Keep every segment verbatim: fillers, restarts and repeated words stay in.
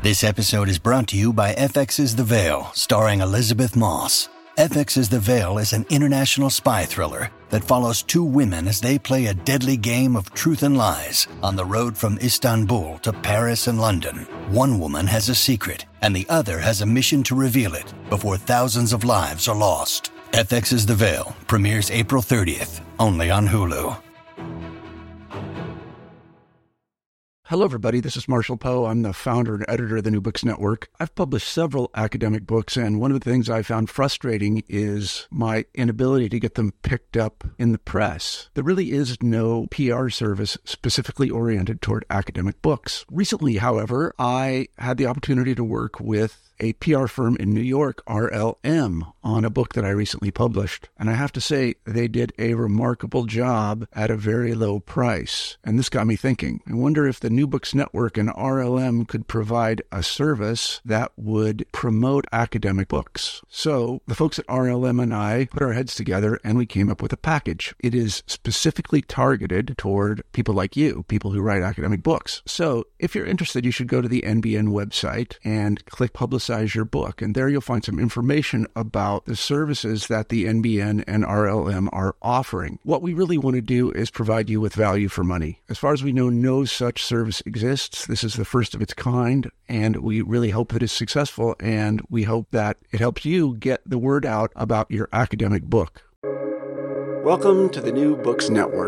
This episode is brought to you by F X's The Veil, starring Elizabeth Moss. F X's The Veil is an international spy thriller that follows two women as they play a deadly game of truth and lies on the road from Istanbul to Paris and London. One woman has a secret, and the other has a mission to reveal it before thousands of lives are lost. F X's The Veil premieres April thirtieth, only on Hulu. Hello, everybody. This is Marshall Poe. I'm the founder and editor of the New Books Network. I've published several academic books, and one of the things I found frustrating is my inability to get them picked up in the press. There really is no P R service specifically oriented toward academic books. Recently, however, I had the opportunity to work with a P R firm in New York, R L M, on a book that I recently published. And I have to say, they did a remarkable job at a very low price. And this got me thinking. I wonder if the New Books Network and R L M could provide a service that would promote academic books. So the folks at R L M and I put our heads together and we came up with a package. It is specifically targeted toward people like you, people who write academic books. So if you're interested, you should go to the N B N website and click Publicize your book. And there you'll find some information about the services that the N B N and R L M are offering. What we really want to do is provide you with value for money. As far as we know, no such service exists. This is the first of its kind, and we really hope it is successful, and we hope that it helps you get the word out about your academic book. Welcome to the New Books Network.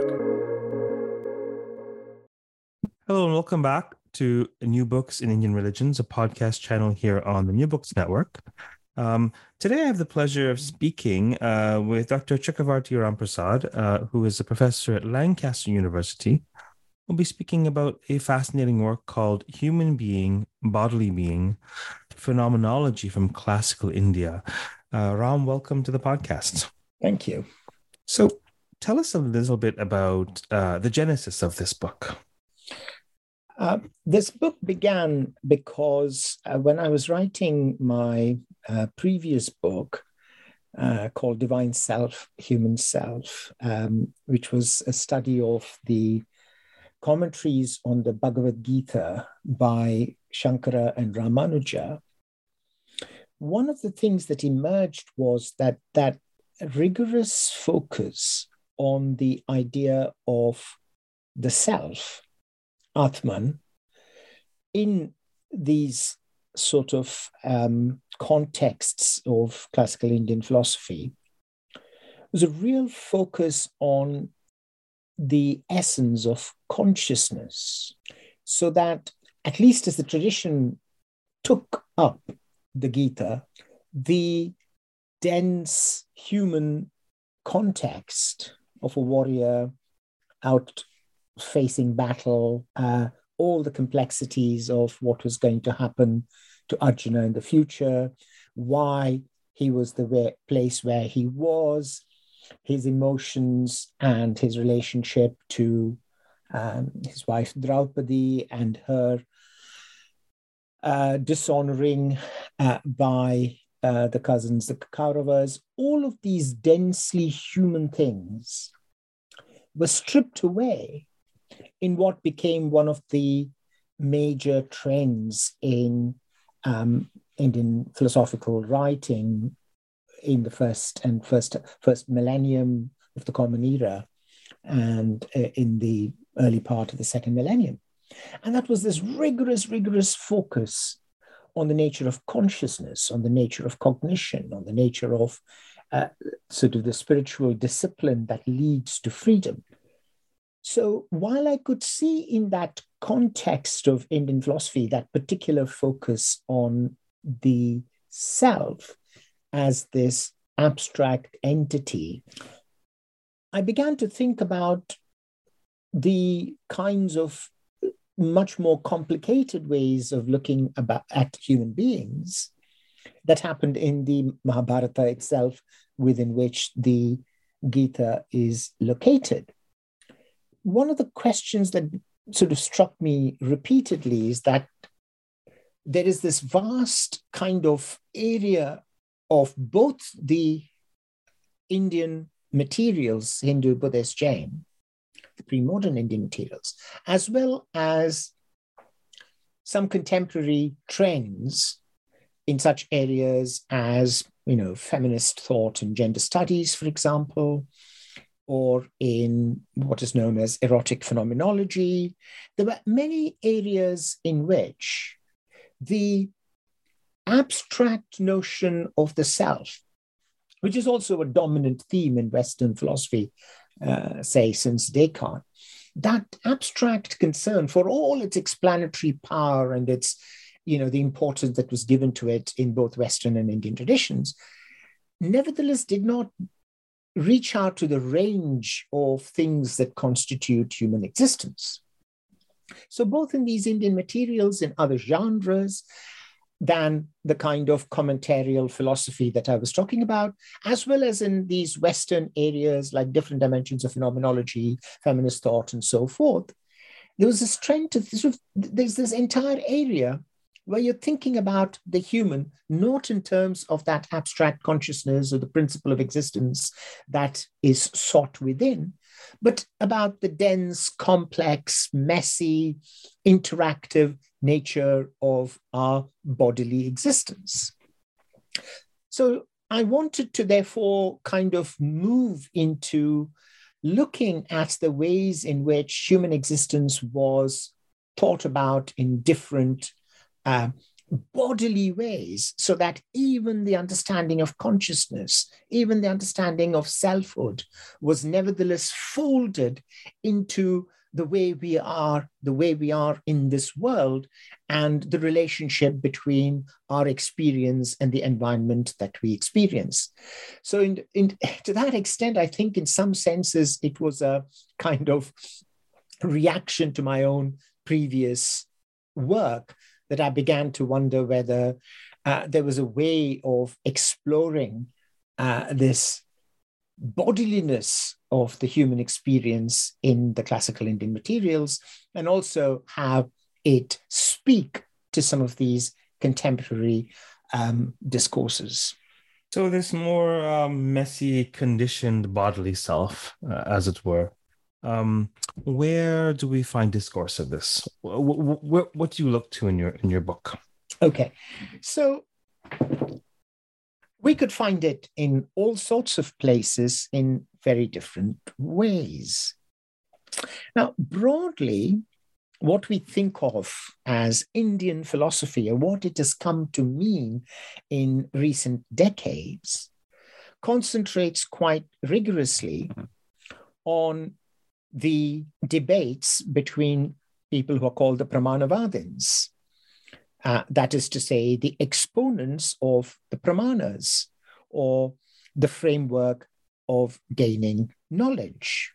Hello and welcome back to New Books in Indian Religions, a podcast channel here on the New Books Network. Um, today I have the pleasure of speaking uh, with Doctor Chakravarti Ramprasad, uh, who is a professor at Lancaster University. We'll be speaking about a fascinating work called Human Being, Bodily Being, Phenomenology from Classical India. Uh, Ram, welcome to the podcast. Thank you. So tell us a little bit about uh, the genesis of this book. Uh, this book began because uh, when I was writing my uh, previous book uh, called Divine Self, Human Self, um, which was a study of the commentaries on the Bhagavad Gita by Shankara and Ramanuja, one of the things that emerged was that that rigorous focus on the idea of the self, Atman, in these sort of um, contexts of classical Indian philosophy was a real focus on the essence of consciousness, so that, at least as the tradition took up the Gita, the dense human context of a warrior out facing battle, uh, all the complexities of what was going to happen to Arjuna in the future, why he was the way, place where he was, his emotions and his relationship to um, his wife Draupadi and her uh, dishonoring uh, by uh, the cousins, the Kauravas. All of these densely human things were stripped away in what became one of the major trends in um, Indian philosophical writing in the first and first first millennium of the Common Era and uh, in the early part of the second millennium. And that was this rigorous, rigorous focus on the nature of consciousness, on the nature of cognition, on the nature of uh, sort of the spiritual discipline that leads to freedom. So while I could see in that context of Indian philosophy, that particular focus on the self as this abstract entity, I began to think about the kinds of much more complicated ways of looking about, at human beings that happened in the Mahabharata itself, within which the Gita is located. One of the questions that sort of struck me repeatedly is that there is this vast kind of area of both the Indian materials, Hindu, Buddhist, Jain, the pre-modern Indian materials, as well as some contemporary trends in such areas as, you know, feminist thought and gender studies, for example, or in what is known as erotic phenomenology. There were many areas in which the abstract notion of the self, which is also a dominant theme in Western philosophy, uh, say since Descartes, that abstract concern, for all its explanatory power and its, you know, the importance that was given to it in both Western and Indian traditions, nevertheless did not reach out to the range of things that constitute human existence. So both in these Indian materials and other genres than the kind of commentarial philosophy that I was talking about, as well as in these Western areas like different dimensions of phenomenology, feminist thought, and so forth, there was this trend to sort of, there's this entire area where you're thinking about the human, not in terms of that abstract consciousness or the principle of existence that is sought within, but about the dense, complex, messy, interactive nature of our bodily existence. So I wanted to therefore kind of move into looking at the ways in which human existence was thought about in different Uh, bodily ways, so that even the understanding of consciousness, even the understanding of selfhood was nevertheless folded into the way we are, the way we are in this world, and the relationship between our experience and the environment that we experience. So in, in, to that extent, I think in some senses, it was a kind of reaction to my own previous work that I began to wonder whether uh, there was a way of exploring uh, this bodiliness of the human experience in the classical Indian materials, and also have it speak to some of these contemporary um, discourses. So this more um, messy, conditioned bodily self, uh, as it were, Um, where do we find discourse of this? What, what, what do you look to in your in your book? Okay, so we could find it in all sorts of places in very different ways. Now, broadly, what we think of as Indian philosophy, or what it has come to mean in recent decades, concentrates quite rigorously on the debates between people who are called the Pramanavadins, uh, that is to say, the exponents of the Pramanas, or the framework of gaining knowledge.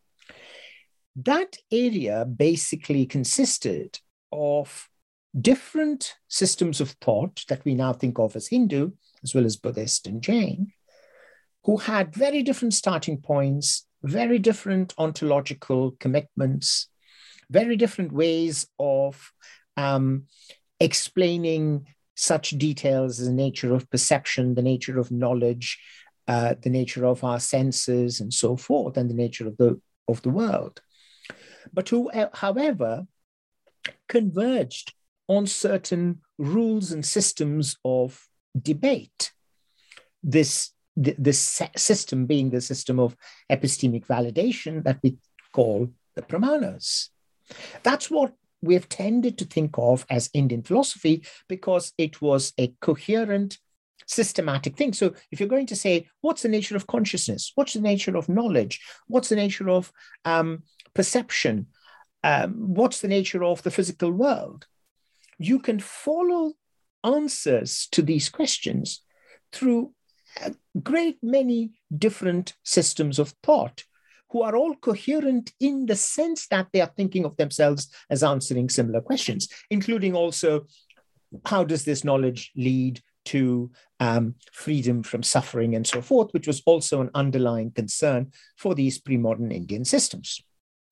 That area basically consisted of different systems of thought that we now think of as Hindu, as well as Buddhist and Jain, who had very different starting points, very different ontological commitments, very different ways of um, explaining such details as the nature of perception, the nature of knowledge, uh, the nature of our senses, and so forth, and the nature of the, of the world. But who, however, converged on certain rules and systems of debate. This The, this system being the system of epistemic validation that we call the Pramanas. That's what we have tended to think of as Indian philosophy, because it was a coherent, systematic thing. So if you're going to say, what's the nature of consciousness? What's the nature of knowledge? What's the nature of um, perception? Um, what's the nature of the physical world? You can follow answers to these questions through a great many different systems of thought, who are all coherent in the sense that they are thinking of themselves as answering similar questions, including also, how does this knowledge lead to um, freedom from suffering and so forth, which was also an underlying concern for these pre-modern Indian systems.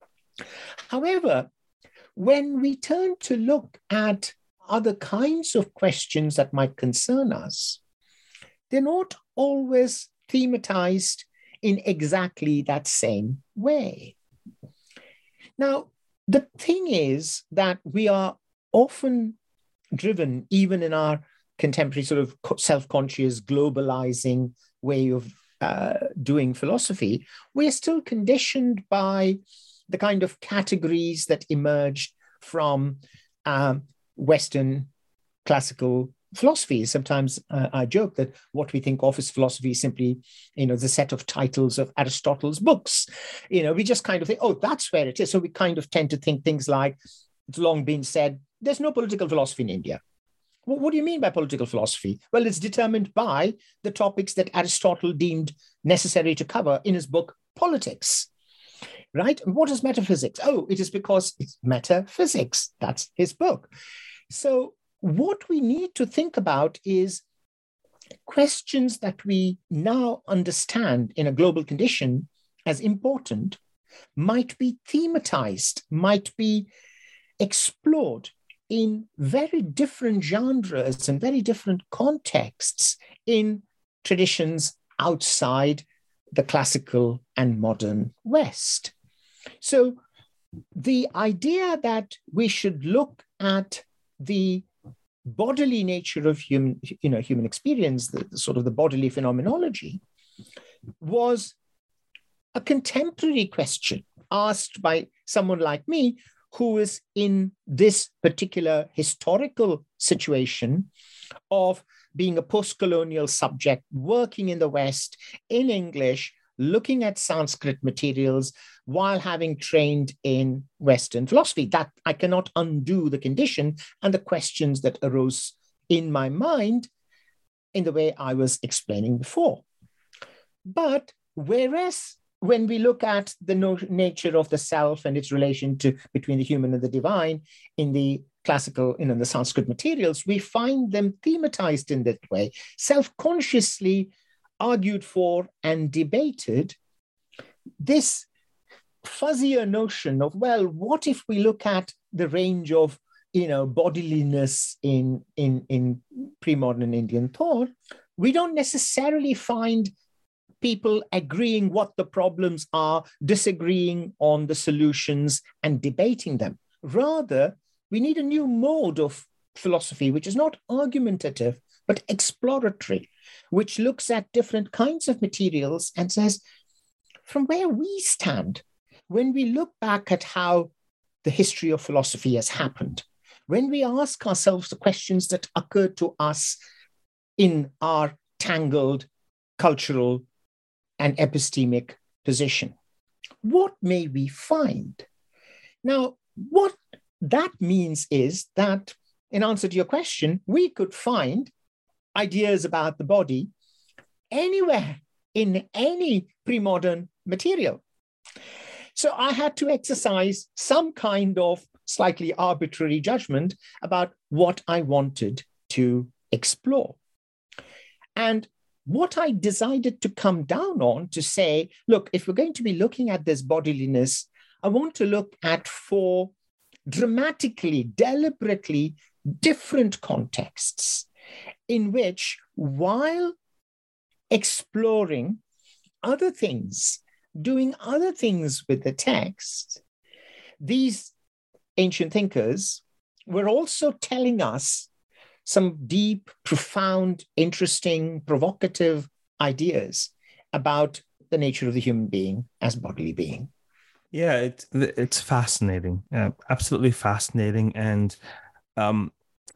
However, when we turn to look at other kinds of questions that might concern us, they're not always thematized in exactly that same way. Now, the thing is that we are often driven, even in our contemporary sort of self-conscious, globalizing way of uh, doing philosophy, we're still conditioned by the kind of categories that emerged from um, Western classical philosophy. Sometimes uh, I joke that what we think of as philosophy is simply, you know, the set of titles of Aristotle's books. You know, we just kind of think, oh, that's where it is. So we kind of tend to think things like, it's long been said, there's no political philosophy in India. Well, what do you mean by political philosophy? Well, it's determined by the topics that Aristotle deemed necessary to cover in his book, Politics. Right? And what is metaphysics? Oh, it is because it's metaphysics. That's his book. So what we need to think about is questions that we now understand in a global condition as important might be thematized, might be explored in very different genres and very different contexts in traditions outside the classical and modern West. So the idea that we should look at the bodily nature of human, you know, human experience, the, the sort of the bodily phenomenology, was a contemporary question asked by someone like me, who is in this particular historical situation of being a post-colonial subject, working in the West in English, looking at Sanskrit materials while having trained in Western philosophy. That I cannot undo the condition and the questions that arose in my mind in the way I was explaining before. But whereas when we look at the no- nature of the self and its relation to between the human and the divine in the classical, you know, the Sanskrit materials, we find them thematized in that way, self-consciously argued for and debated. This fuzzier notion of, well, what if we look at the range of, you know, bodiliness in, in, in pre-modern Indian thought, we don't necessarily find people agreeing what the problems are, disagreeing on the solutions and debating them. Rather, we need a new mode of philosophy, which is not argumentative, but exploratory, which looks at different kinds of materials and says, from where we stand, when we look back at how the history of philosophy has happened, when we ask ourselves the questions that occur to us in our tangled cultural and epistemic position, what may we find? Now, what that means is that, in answer to your question, we could find ideas about the body anywhere in any pre-modern material. So I had to exercise some kind of slightly arbitrary judgment about what I wanted to explore. And what I decided to come down on to say, look, if we're going to be looking at this bodiliness, I want to look at four dramatically, deliberately different contexts in which, while exploring other things, doing other things with the text, these ancient thinkers were also telling us some deep, profound, interesting, provocative ideas about the nature of the human being as bodily being. Yeah, it's it's fascinating, uh, absolutely fascinating. And um,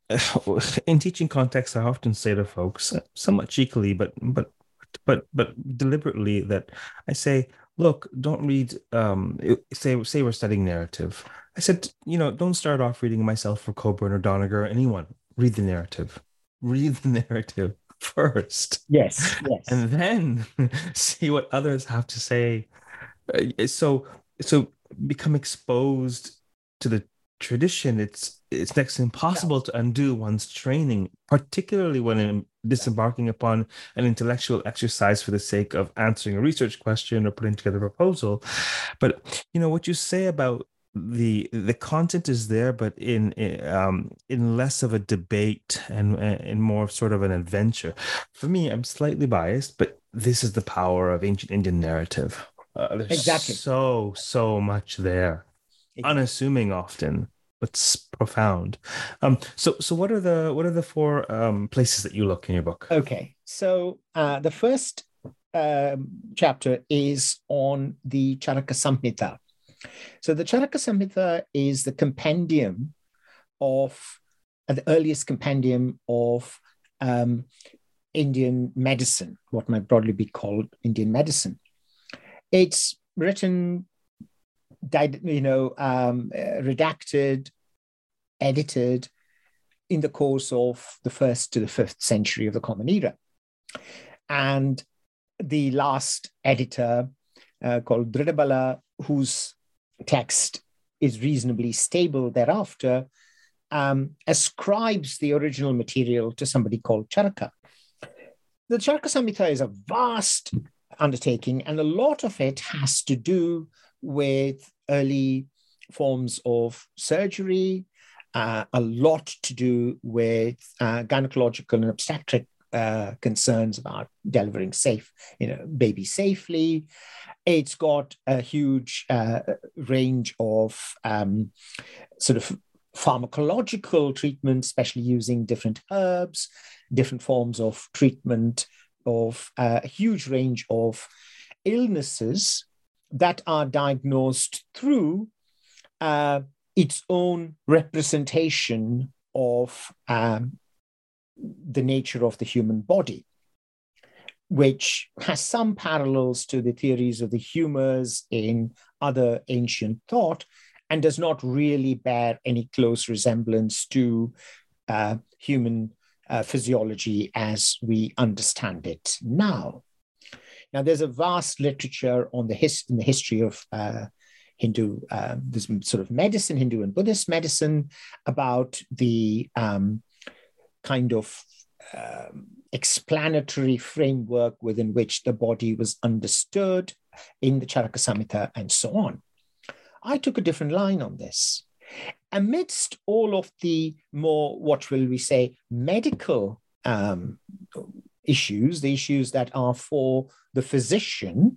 in teaching context, I often say to folks, somewhat cheekily, but but but but deliberately, that I say, look, don't read. Um, say say we're studying narrative. I said, you know, don't start off reading myself or Coburn or Doniger or anyone. Read the narrative. Read the narrative first. Yes, yes. And then see what others have to say. So, so become exposed to the tradition. It's it's next to impossible yeah. to undo one's training, particularly when disembarking upon an intellectual exercise for the sake of answering a research question or putting together a proposal. But you know what you say about the the content is there, but in in, um, in less of a debate and in more sort of an adventure. For me, I'm slightly biased, but this is the power of ancient Indian narrative. Uh, there's exactly so so much there, exactly. Unassuming often, but s- profound. Um, so so what are the what are the four um, places that you look in your book? Okay, so uh, the first um, chapter is on the Charaka Samhita. So the Charaka Samhita is the compendium of uh, the earliest compendium of um, Indian medicine, what might broadly be called Indian medicine. It's written, you know, um, redacted, edited in the course of the first to the fifth century of the Common Era. And the last editor, uh, called Dridabala, whose text is reasonably stable thereafter, um, ascribes the original material to somebody called Charaka. The Charaka Samhita is a vast undertaking, and a lot of it has to do with early forms of surgery, uh, a lot to do with uh, gynecological and obstetric uh, concerns about delivering safe, you know, baby safely. It's got a huge uh, range of um, sort of pharmacological treatment, especially using different herbs, different forms of treatment of uh, a huge range of illnesses that are diagnosed through uh, its own representation of um, the nature of the human body, which has some parallels to the theories of the humors in other ancient thought, and does not really bear any close resemblance to uh, human uh, physiology as we understand it now. Now, there's a vast literature on the his- in the history of uh, Hindu, uh, this sort of medicine, Hindu and Buddhist medicine, about the um, kind of um, explanatory framework within which the body was understood in the Charaka Samhita and so on. I took a different line on this. Amidst all of the more, what will we say, medical um, issues, the issues that are for the physician,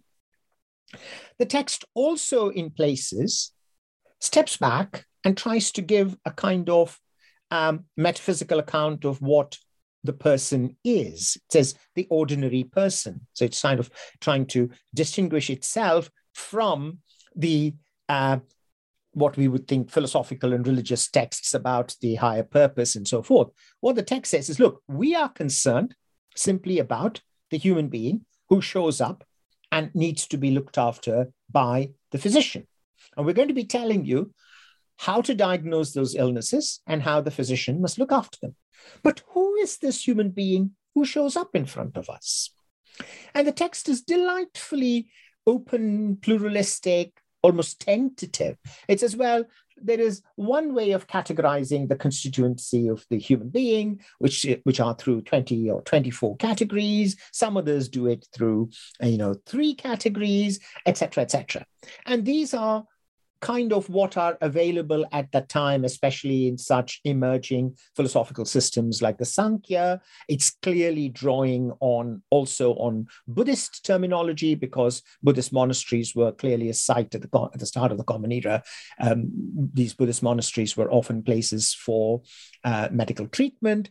the text also in places steps back and tries to give a kind of um, metaphysical account of what the person is. It says the ordinary person. So it's kind of trying to distinguish itself from the uh, what we would think philosophical and religious texts about the higher purpose and so forth. What the text says is, look, we are concerned simply about the human being who shows up and needs to be looked after by the physician. And we're going to be telling you how to diagnose those illnesses and how the physician must look after them. But who is this human being who shows up in front of us? And the text is delightfully open, pluralistic, almost tentative. It says, well, there is one way of categorizing the constituency of the human being, which, which are through twenty or twenty-four categories. Some others do it through, you know, three categories, et cetera, et cetera. And these are kind of what are available at that time, especially in such emerging philosophical systems like the Sankhya. It's clearly drawing on also on Buddhist terminology, because Buddhist monasteries were clearly a site at the, at the start of the Common Era. Um, these Buddhist monasteries were often places for uh, medical treatment.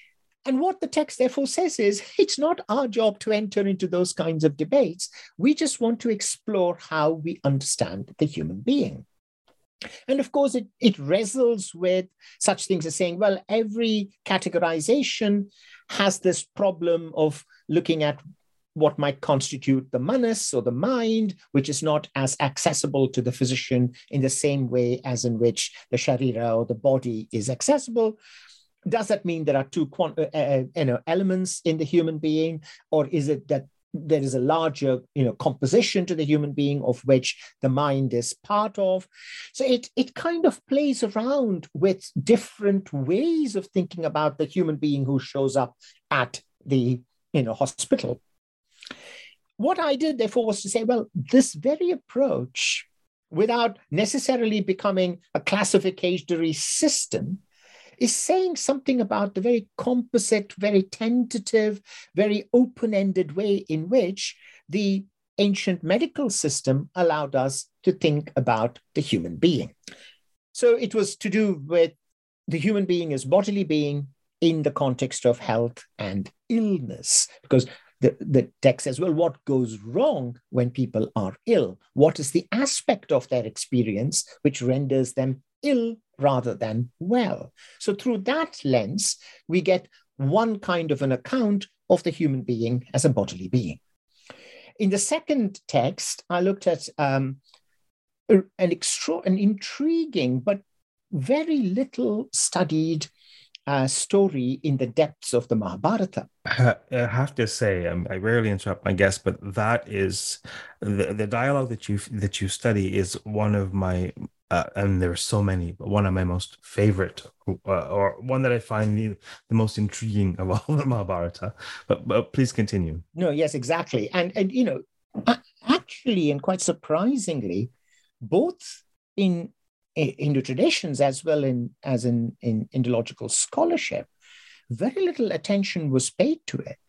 And what the text therefore says is, it's not our job to enter into those kinds of debates. We just want to explore how we understand the human being. And of course, it, it wrestles with such things as saying, well, every categorization has this problem of looking at what might constitute the manas or the mind, which is not as accessible to the physician in the same way as in which the sharira or the body is accessible. Does that mean there are two uh, you know, elements in the human being, or is it that there is a larger, you know, composition to the human being of which the mind is part of? So it, it kind of plays around with different ways of thinking about the human being who shows up at the, you know, hospital. What I did, therefore, was to say, well, this very approach, without necessarily becoming a classificatory system, is saying something about the very composite, very tentative, very open-ended way in which the ancient medical system allowed us to think about the human being. So it was to do with the human being as bodily being in the context of health and illness, because the, the text says, well, what goes wrong when people are ill? What is the aspect of their experience which renders them ill rather than well? So through that lens, we get one kind of an account of the human being as a bodily being. In the second text, I looked at um, an, extra, an intriguing but very little studied uh, story in the depths of the Mahabharata. I have to say, um, I rarely interrupt my guests, but that is the, the dialogue that you that you study is one of my, uh, and there are so many, but one of my most favorite, uh, or one that I find the, the most intriguing of all the Mahabharata. But, but please continue. No, yes, exactly. And, and you know, actually, and quite surprisingly, both in Hindu traditions as well in, as in, in Indological scholarship, very little attention was paid to it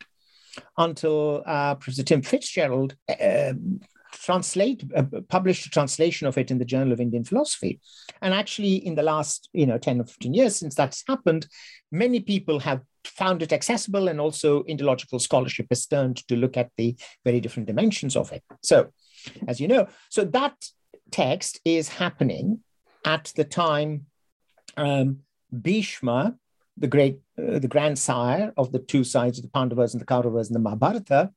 until uh, Professor Tim Fitzgerald uh, translate uh, published a translation of it in the Journal of Indian Philosophy. And actually, in the last you know ten or fifteen years since that's happened, many people have found it accessible, and also Indological scholarship has turned to look at the very different dimensions of it. So, as you know, so that text is happening at the time um, Bhishma, the great, uh, the grandsire of the two sides of the Pandavas and the Kauravas and the Mahabharata,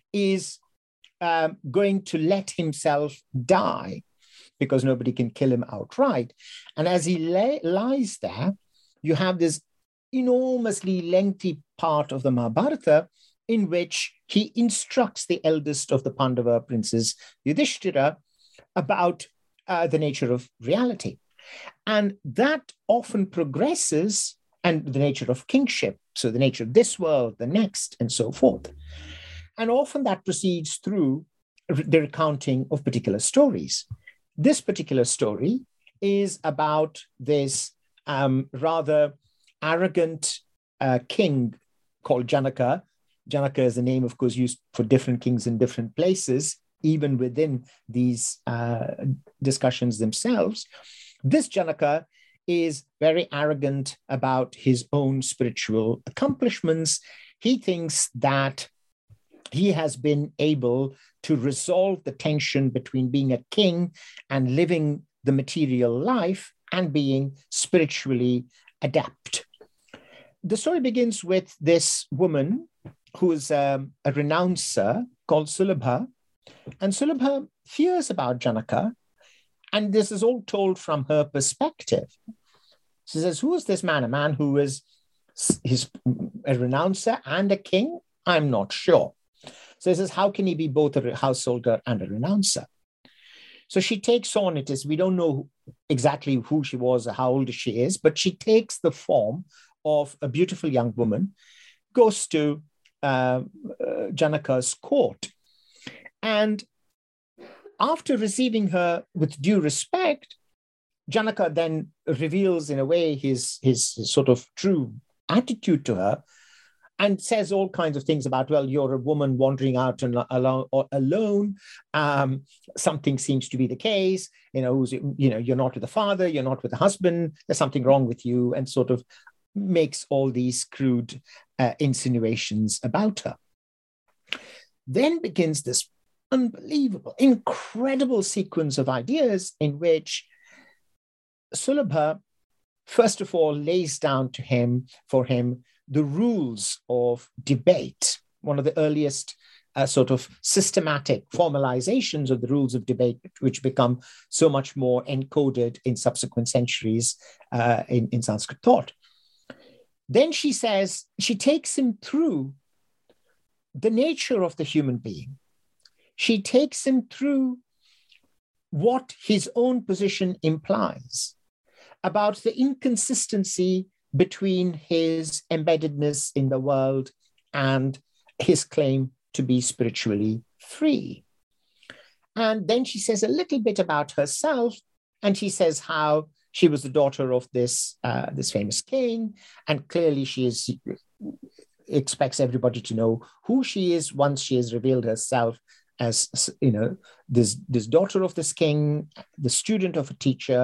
is um, going to let himself die because nobody can kill him outright. And as he lay, lies there, you have this enormously lengthy part of the Mahabharata in which he instructs the eldest of the Pandava princes, Yudhishthira, about uh, the nature of reality. And that often progresses, and the nature of kingship, so the nature of this world, the next, and so forth. And often that proceeds through the recounting of particular stories. This particular story is about this um, rather arrogant uh, king called Janaka. Janaka is a name, of course, used for different kings in different places, even within these uh, discussions themselves. This Janaka is very arrogant about his own spiritual accomplishments. He thinks that he has been able to resolve the tension between being a king and living the material life and being spiritually adept. The story begins with this woman who is um, a renouncer called Sulabha. And Sulabha hears about Janaka, and this is all told from her perspective. She says, who is this man? A man who is he's a renouncer and a king? I'm not sure. So he says, how can he be both a householder and a renouncer? So she takes on it as we don't know exactly who she was or how old she is, but she takes the form of a beautiful young woman, goes to uh, uh, Janaka's court. And after receiving her with due respect, Janaka then reveals in a way his, his, his sort of true attitude to her and says all kinds of things about, well, you're a woman wandering out and alone, or alone. Um, something seems to be the case. You know, you know, you're not with the father, you're not with the husband. There's something wrong with you, and sort of makes all these crude uh, insinuations about her. Then begins this unbelievable, incredible sequence of ideas in which Sulabha, first of all, lays down to him, for him, the rules of debate, one of the earliest uh, sort of systematic formalizations of the rules of debate, which become so much more encoded in subsequent centuries uh, in, in Sanskrit thought. Then she says, she takes him through the nature of the human being. She takes him through what his own position implies about the inconsistency between his embeddedness in the world and his claim to be spiritually free. And then she says a little bit about herself, and she says how she was the daughter of this, uh, this famous king, and clearly she is, expects everybody to know who she is once she has revealed herself as, you know, this, this daughter of this king, the student of a teacher,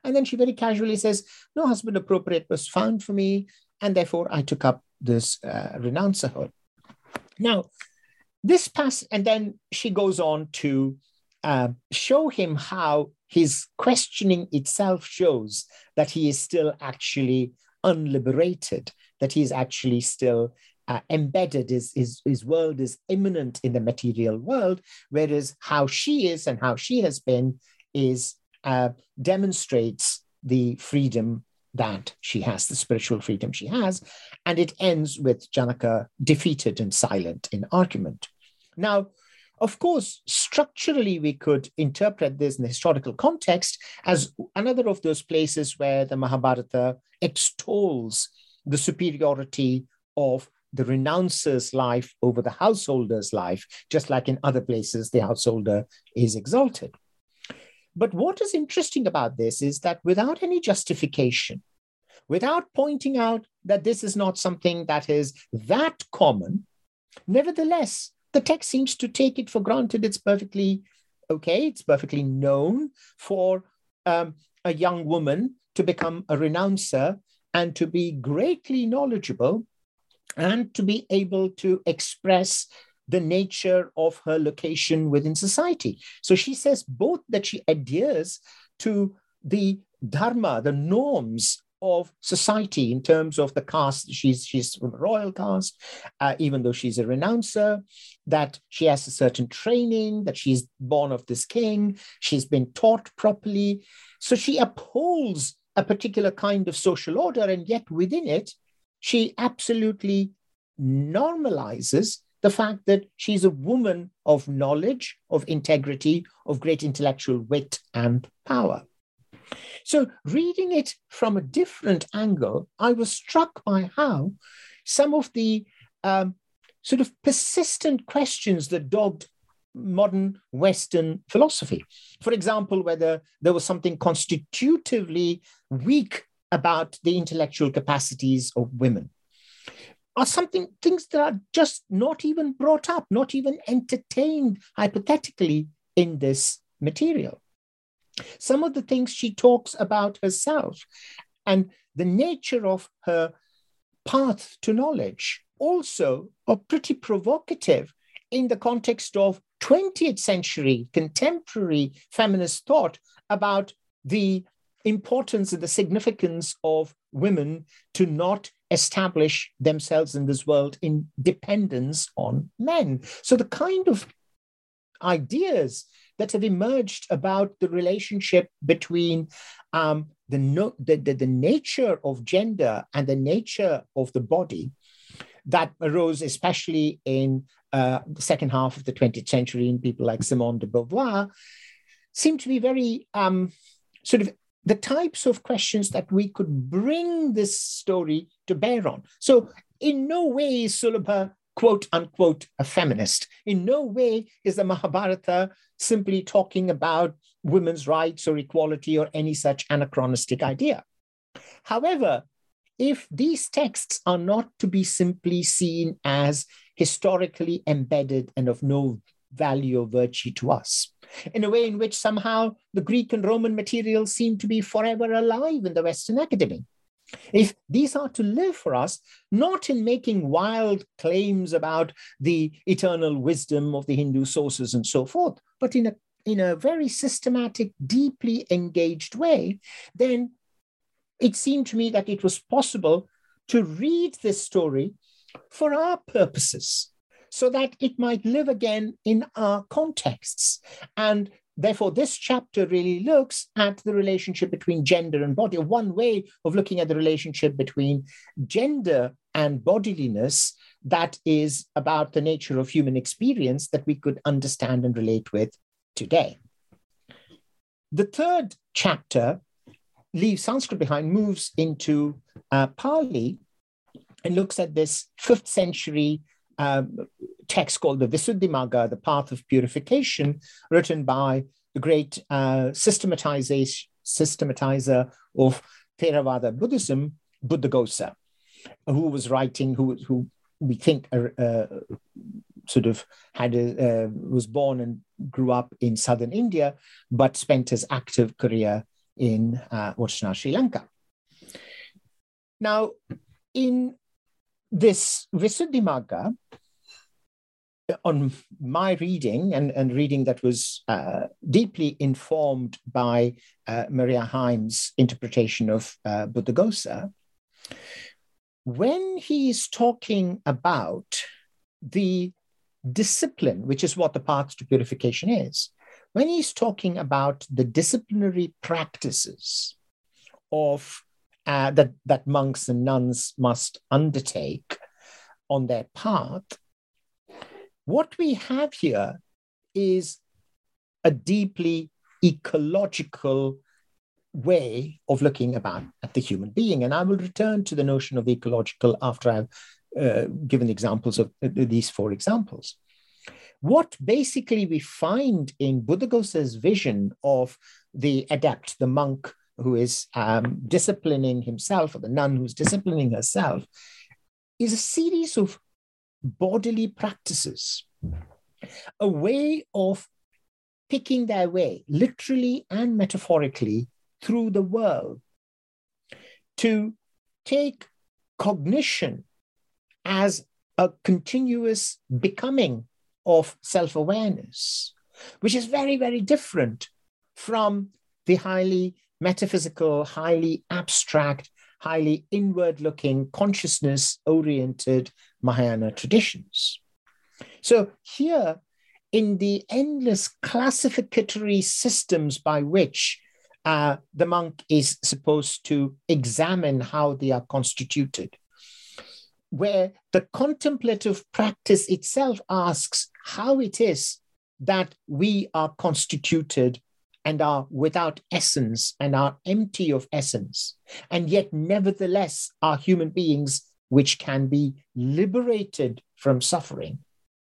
And then she very casually says, no husband appropriate was found for me, and therefore I took up this uh, renouncerhood. Now, this pass, and then she goes on to uh, show him how his questioning itself shows that he is still actually unliberated, that he is actually still uh, embedded, his, his, his world is immanent in the material world, whereas how she is and how she has been is uh, demonstrates the freedom that she has, the spiritual freedom she has, and it ends with Janaka defeated and silent in argument. Now, of course, structurally, we could interpret this in the historical context as another of those places where the Mahabharata extols the superiority of the renouncer's life over the householder's life, just like in other places, the householder is exalted. But what is interesting about this is that without any justification, without pointing out that this is not something that is that common, nevertheless, the text seems to take it for granted. It's perfectly okay. It's perfectly known for um, a young woman to become a renouncer and to be greatly knowledgeable and to be able to express the nature of her location within society. So she says both that she adheres to the dharma, the norms of society in terms of the caste. She's, she's from a royal caste, uh, even though she's a renouncer, that she has a certain training, that she's born of this king, she's been taught properly. So she upholds a particular kind of social order, and yet within it, she absolutely normalizes the fact that she's a woman of knowledge, of integrity, of great intellectual wit and power. So reading it from a different angle, I was struck by how some of the um, sort of persistent questions that dogged modern Western philosophy, for example, whether there was something constitutively weak about the intellectual capacities of women, are something, things that are just not even brought up, not even entertained hypothetically in this material. Some of the things she talks about herself and the nature of her path to knowledge also are pretty provocative in the context of twentieth century contemporary feminist thought about the importance and the significance of women to not establish themselves in this world in dependence on men. So the kind of ideas that have emerged about the relationship between um, the, no, the, the, the nature of gender and the nature of the body that arose especially in uh, the second half of the twentieth century in people like Simone de Beauvoir seem to be very um, sort of the types of questions that we could bring this story to bear on. So in no way is Sulabha, quote unquote, a feminist. In no way is the Mahabharata simply talking about women's rights or equality or any such anachronistic idea. However, if these texts are not to be simply seen as historically embedded and of no value or virtue to us, in a way in which somehow the Greek and Roman materials seem to be forever alive in the Western academy, if these are to live for us, not in making wild claims about the eternal wisdom of the Hindu sources and so forth, but in a, in a very systematic, deeply engaged way, then it seemed to me that it was possible to read this story for our purposes so that it might live again in our contexts. And therefore, this chapter really looks at the relationship between gender and body. One way of looking at the relationship between gender and bodiliness that is about the nature of human experience that we could understand and relate with today. The third chapter leaves Sanskrit behind, moves into uh, Pali, and looks at this fifth century um, text called the Visuddhimagga, the Path of Purification, written by the great uh, systematizer of Theravada Buddhism, Buddhaghosa, who was writing, who, who we think uh, uh, sort of had a, uh, was born and grew up in southern India, but spent his active career in uh, what is now Sri Lanka. Now, in this Visuddhimagga, on my reading and, and reading that was uh, deeply informed by uh, Maria Heim's interpretation of uh, Buddhaghosa, when he's talking about the discipline, which is what the path to purification is, when he's talking about the disciplinary practices of uh, that, that monks and nuns must undertake on their path, what we have here is a deeply ecological way of looking about at the human being. And I will return to the notion of the ecological after I've uh, given examples of uh, these four examples. What basically we find in Buddhaghosa's vision of the adept, the monk who is um, disciplining himself, or the nun who's disciplining herself, is a series of bodily practices, a way of picking their way, literally and metaphorically, through the world, to take cognition as a continuous becoming of self-awareness, which is very, very different from the highly metaphysical, highly abstract, highly inward-looking, consciousness-oriented Mahayana traditions. So here, in the endless classificatory systems by which uh, the monk is supposed to examine how they are constituted, where the contemplative practice itself asks how it is that we are constituted and are without essence and are empty of essence, and yet nevertheless are human beings which can be liberated from suffering.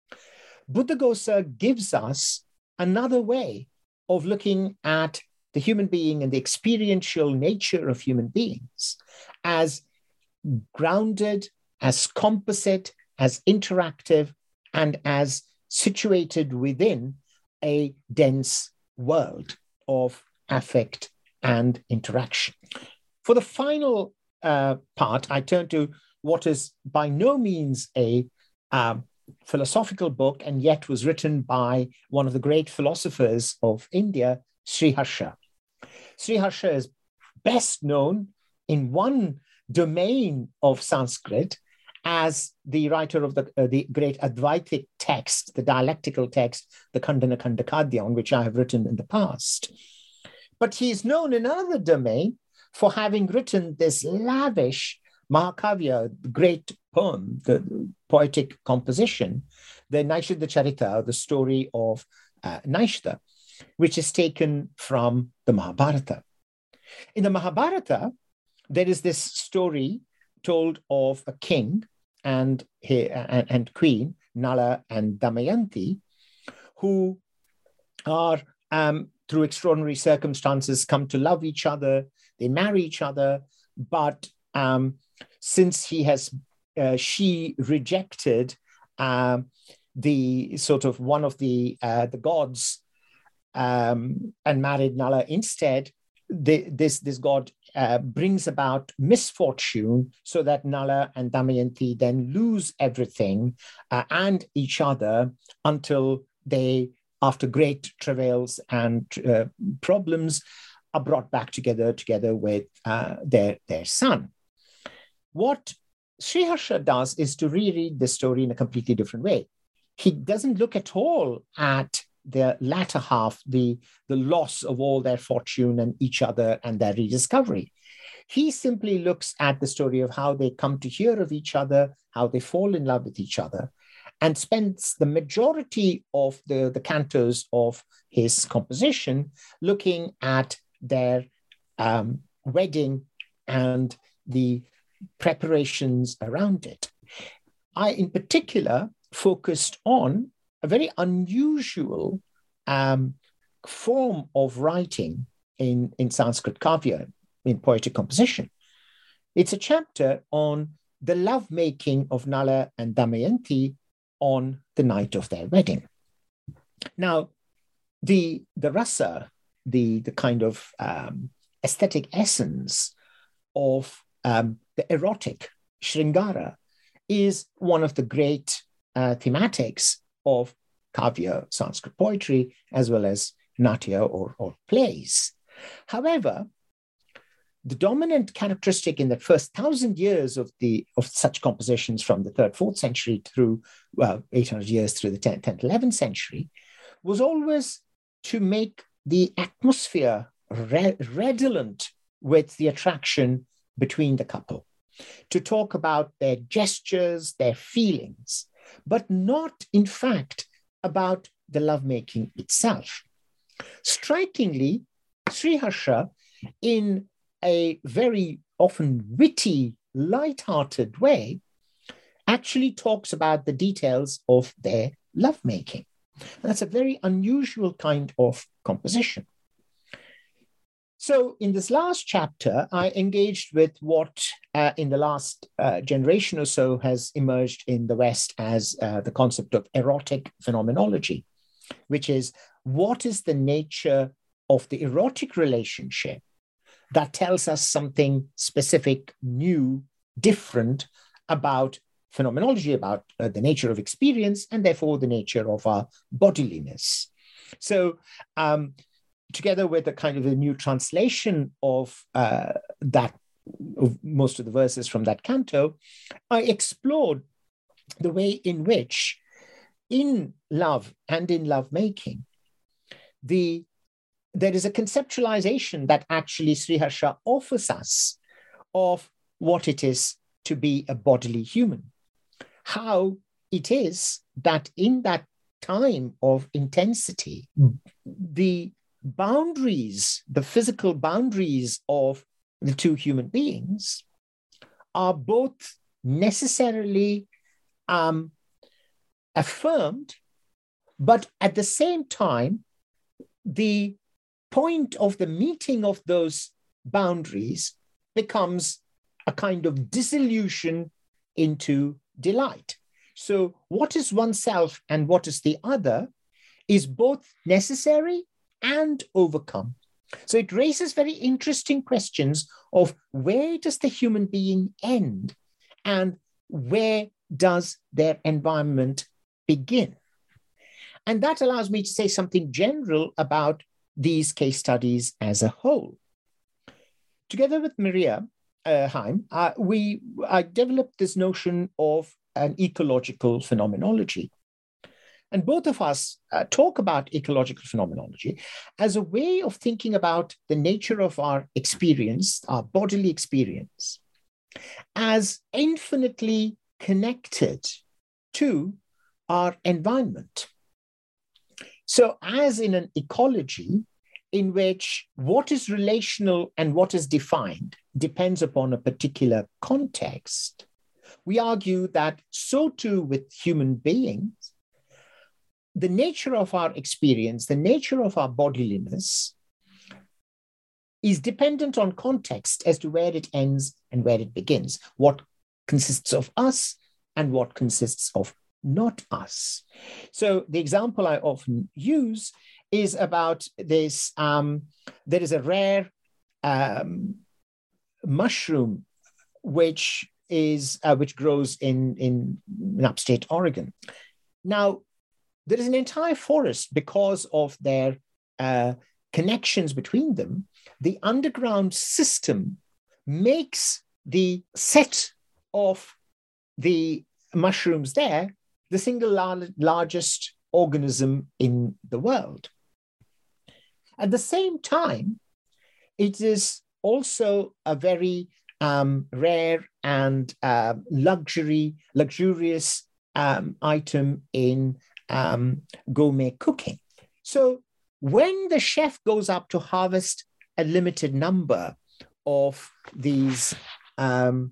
Buddhaghosa gives us another way of looking at the human being and the experiential nature of human beings as grounded, as composite, as interactive, and as situated within a dense world of affect and interaction. For the final uh, part, I turn to what is by no means a um, philosophical book, and yet was written by one of the great philosophers of India, Sriharsha. Sriharsha is best known in one domain of Sanskrit as the writer of the, uh, the great Advaitic text, the dialectical text, the Khandana Khandakadya, on which I have written in the past. But he is known in another domain for having written this lavish Mahakavya, the great poem, the poetic composition, the Naishadha Charita, the story of uh, Naishadha, which is taken from the Mahabharata. In the Mahabharata, there is this story told of a king and, and, and queen, Nala and Damayanti, who are, um, through extraordinary circumstances, come to love each other. They marry each other, but um, since he has, uh, she rejected uh, the sort of one of the uh, the gods um, and married Nala instead, the, this this god uh, brings about misfortune, so that Nala and Damayanti then lose everything uh, and each other until they, after great travails and uh, problems, are brought back together together with uh, their their son. What Sriharsha does is to reread the story in a completely different way. He doesn't look at all at the latter half, the, the loss of all their fortune and each other and their rediscovery. He simply looks at the story of how they come to hear of each other, how they fall in love with each other, and spends the majority of the, the cantos of his composition looking at their um, wedding and the preparations around it. I, in particular, focused on a very unusual um, form of writing in, in Sanskrit kavya, in poetic composition. It's a chapter on the lovemaking of Nala and Damayanti on the night of their wedding. Now, the, the rasa, the, the kind of um, aesthetic essence of um, the erotic, Shringara, is one of the great uh, thematics of Kavya, Sanskrit poetry, as well as Natya or, or plays. However, the dominant characteristic in the first thousand years of the of such compositions from the third, fourth century through, well, eight hundred years through the tenth, eleventh century, was always to make the atmosphere re- redolent with the attraction between the couple, to talk about their gestures, their feelings, but not, in fact, about the lovemaking itself. Strikingly, Sriharsha, in a very often witty, light-hearted way, actually talks about the details of their lovemaking. That's a very unusual kind of composition. So in this last chapter, I engaged with what uh, in the last uh, generation or so has emerged in the West as uh, the concept of erotic phenomenology, which is what is the nature of the erotic relationship that tells us something specific, new, different about phenomenology, about uh, the nature of experience, and therefore the nature of our bodiliness. So um, together with a kind of a new translation of uh, that, of most of the verses from that canto, I explored the way in which in love and in lovemaking, the there is a conceptualization that actually Sriharsha offers us of what it is to be a bodily human. How it is that in that time of intensity, the boundaries, the physical boundaries of the two human beings are both necessarily um, affirmed, but at the same time, the point of the meeting of those boundaries becomes a kind of dissolution into delight. So what is oneself and what is the other is both necessary and overcome. So it raises very interesting questions of where does the human being end and where does their environment begin? And that allows me to say something general about these case studies as a whole. Together with Maria uh, Heim, uh, we I developed this notion of an ecological phenomenology. And both of us uh, talk about ecological phenomenology as a way of thinking about the nature of our experience, our bodily experience, as infinitely connected to our environment. So as in an ecology in which what is relational and what is defined depends upon a particular context, we argue that so too with human beings, the nature of our experience, the nature of our bodiliness is dependent on context as to where it ends and where it begins, what consists of us and what consists of not us. So the example I often use is about this, um, there is a rare um, mushroom which is uh, which grows in, in, in upstate Oregon. Now, there is an entire forest because of their uh, connections between them. The underground system makes the set of the mushrooms there the single lar- largest organism in the world. At the same time, it is also a very um, rare and uh, luxury, luxurious um, item in um, gourmet cooking. So when the chef goes up to harvest a limited number of these um,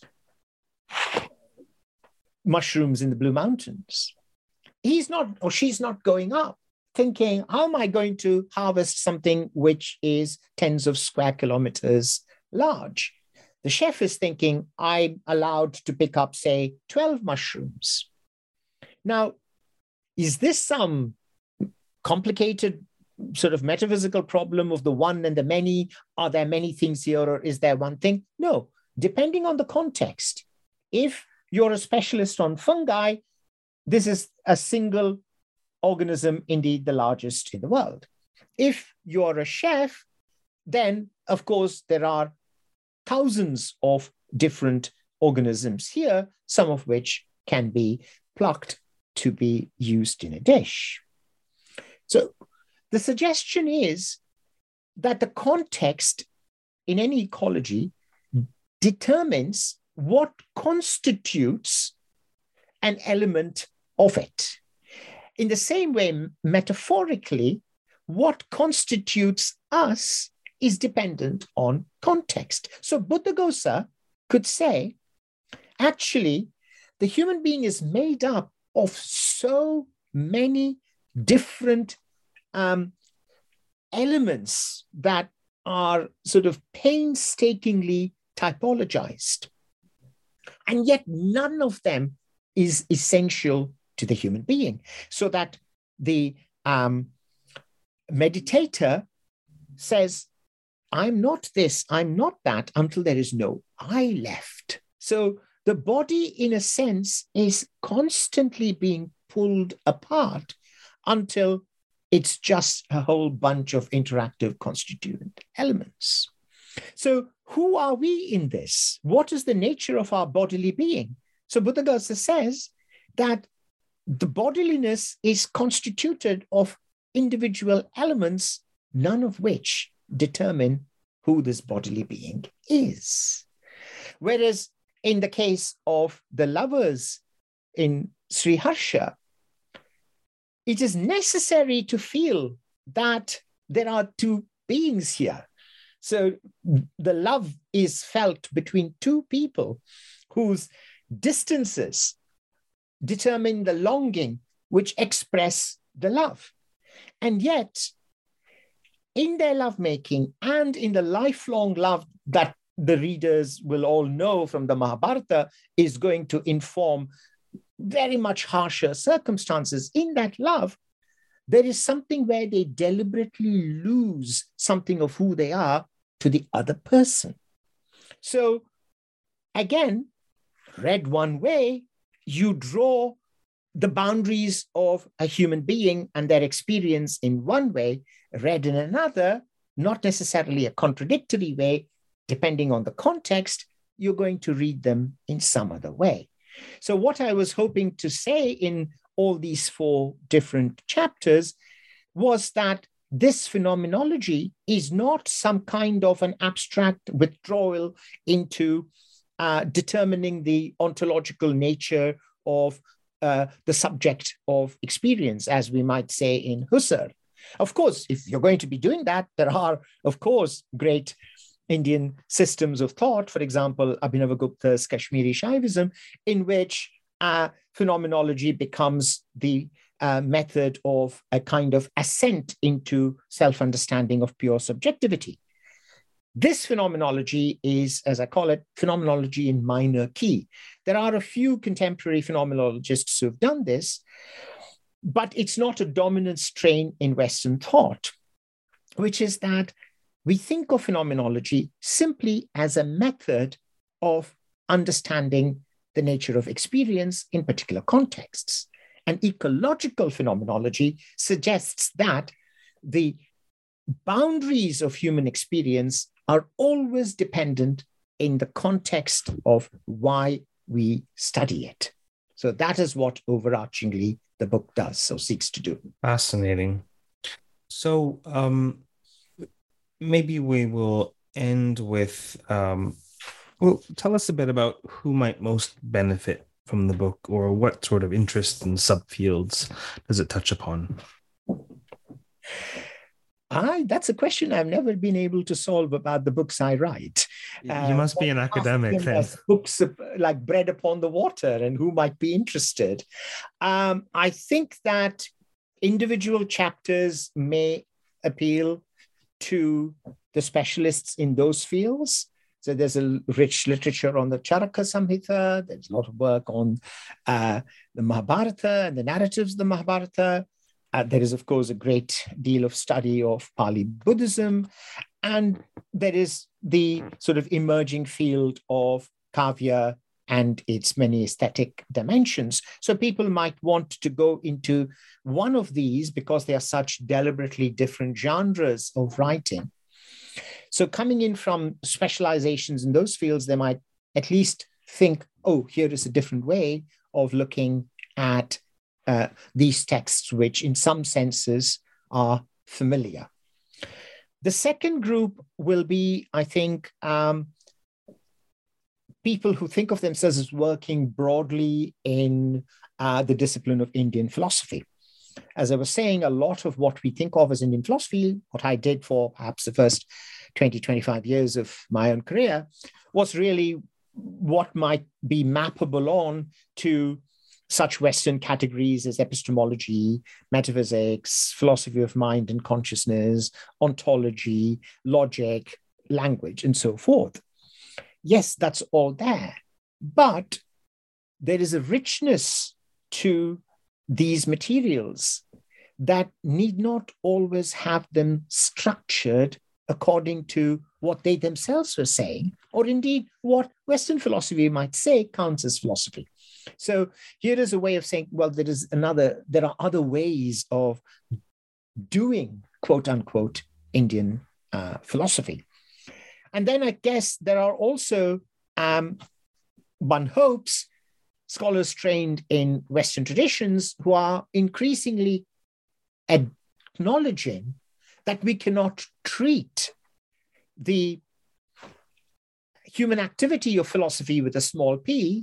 mushrooms in the Blue Mountains, he's not, or she's not going up thinking, how am I going to harvest something which is tens of square kilometers large? The chef is thinking, I'm allowed to pick up, say, twelve mushrooms. Now, is this some complicated sort of metaphysical problem of the one and the many. Are there many things here, or is there one thing? No, depending on the context. If you're a specialist on fungi, this is a single organism, indeed the largest in the world. If you're a chef, then of course there are thousands of different organisms here, some of which can be plucked to be used in a dish. So the suggestion is that the context in any ecology determines what constitutes an element of it. In the same way, metaphorically, what constitutes us is dependent on context. So Buddhaghosa could say, actually, the human being is made up of so many different um, elements that are sort of painstakingly typologized. And yet none of them is essential to the human being. So that the um, meditator says, I'm not this, I'm not that, until there is no I left. So the body, in a sense, is constantly being pulled apart until it's just a whole bunch of interactive constituent elements. So who are we in this? What is the nature of our bodily being? So Buddhaghosa says that the bodiliness is constituted of individual elements, none of which determine who this bodily being is. Whereas in the case of the lovers in Sri Harsha, it is necessary to feel that there are two beings here. So the love is felt between two people whose distances determine the longing which express the love. And yet, in their lovemaking and in the lifelong love that the readers will all know from the Mahabharata is going to inform very much harsher circumstances, in that love, there is something where they deliberately lose something of who they are to the other person. So again, read one way, you draw the boundaries of a human being and their experience in one way, read in another, not necessarily a contradictory way, depending on the context, you're going to read them in some other way. So what I was hoping to say in all these four different chapters was that this phenomenology is not some kind of an abstract withdrawal into uh, determining the ontological nature of uh, the subject of experience, as we might say in Husserl. Of course, if you're going to be doing that, there are, of course, great Indian systems of thought, for example, Abhinavagupta's Kashmiri Shaivism, in which uh, phenomenology becomes the uh, method of a kind of ascent into self-understanding of pure subjectivity. This phenomenology is, as I call it, phenomenology in minor key. There are a few contemporary phenomenologists who've done this, but it's not a dominant strain in Western thought, which is that we think of phenomenology simply as a method of understanding the nature of experience in particular contexts. And ecological phenomenology suggests that the boundaries of human experience are always dependent in the context of why we study it. So that is what overarchingly the book does, so seeks to do. Fascinating. So um, maybe we will end with, um, well, tell us a bit about who might most benefit from the book, or what sort of interests and subfields does it touch upon? I, that's a question I've never been able to solve about the books I write. You uh, must be an academic then. Books like bread upon the water and who might be interested. Um, I think that individual chapters may appeal to the specialists in those fields. So there's a rich literature on the Charaka Samhita. There's a lot of work on uh, the Mahabharata and the narratives of the Mahabharata. Uh, there is, of course, a great deal of study of Pali Buddhism, and there is the sort of emerging field of Kavya and its many aesthetic dimensions. So people might want to go into one of these because they are such deliberately different genres of writing. So coming in from specializations in those fields, they might at least think, oh, here is a different way of looking at uh, these texts, which in some senses are familiar. The second group will be, I think, um, people who think of themselves as working broadly in uh, the discipline of Indian philosophy. As I was saying, a lot of what we think of as Indian philosophy, what I did for perhaps the first twenty, twenty-five years of my own career, was really what might be mappable on to such Western categories as epistemology, metaphysics, philosophy of mind and consciousness, ontology, logic, language, and so forth. Yes, that's all there, but there is a richness to these materials that need not always have them structured according to what they themselves were saying, or indeed what Western philosophy might say counts as philosophy. So here is a way of saying, well, there is another, there are other ways of doing, quote unquote, Indian uh, philosophy. And then I guess there are also, um, one hopes, scholars trained in Western traditions who are increasingly acknowledging that we cannot treat the human activity of philosophy with a small p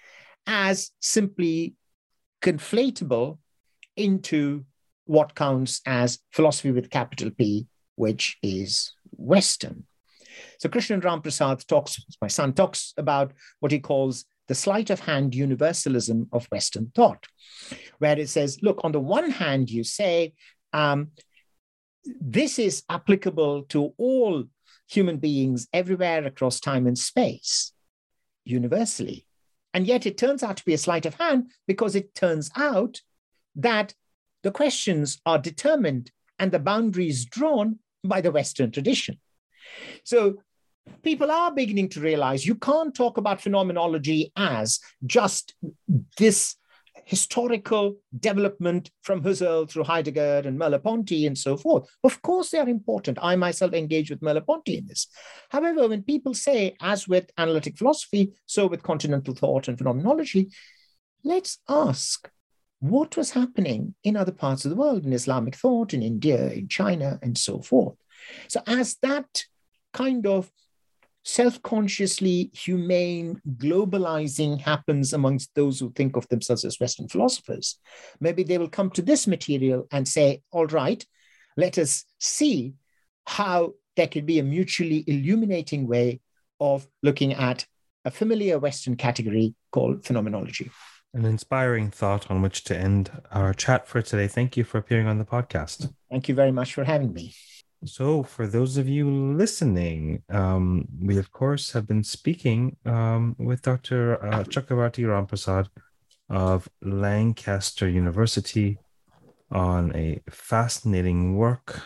as simply conflatable into what counts as philosophy with capital P, which is Western. So Krishnan Ramprasad talks, my son talks about what he calls the sleight of hand universalism of Western thought, where it says, look, on the one hand, you say, um, this is applicable to all human beings everywhere across time and space, universally. And yet it turns out to be a sleight of hand because it turns out that the questions are determined and the boundaries drawn by the Western tradition. So people are beginning to realize you can't talk about phenomenology as just this historical development from Husserl through Heidegger and Merleau-Ponty and so forth. Of course, they are important. I myself engage with Merleau-Ponty in this. However, when people say, as with analytic philosophy, so with continental thought and phenomenology, let's ask, what was happening in other parts of the world, in Islamic thought, in India, in China, and so forth? So as that kind of self-consciously humane globalizing happens amongst those who think of themselves as Western philosophers, maybe they will come to this material and say, all right, let us see how there could be a mutually illuminating way of looking at a familiar Western category called phenomenology. An inspiring thought on which to end our chat for today. Thank you for appearing on the podcast. Thank you very much for having me. So for those of you listening, um, we, of course, have been speaking um, with Doctor Uh, Chakravarti Ramprasad of Lancaster University on a fascinating work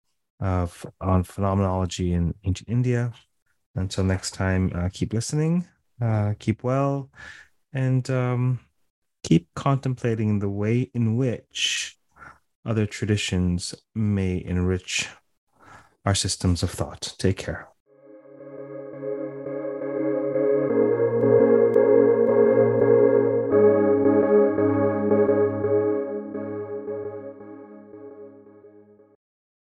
of on phenomenology in ancient India. Until next time, uh, keep listening, uh, keep well, and um, keep contemplating the way in which other traditions may enrich our systems of thought. Take care.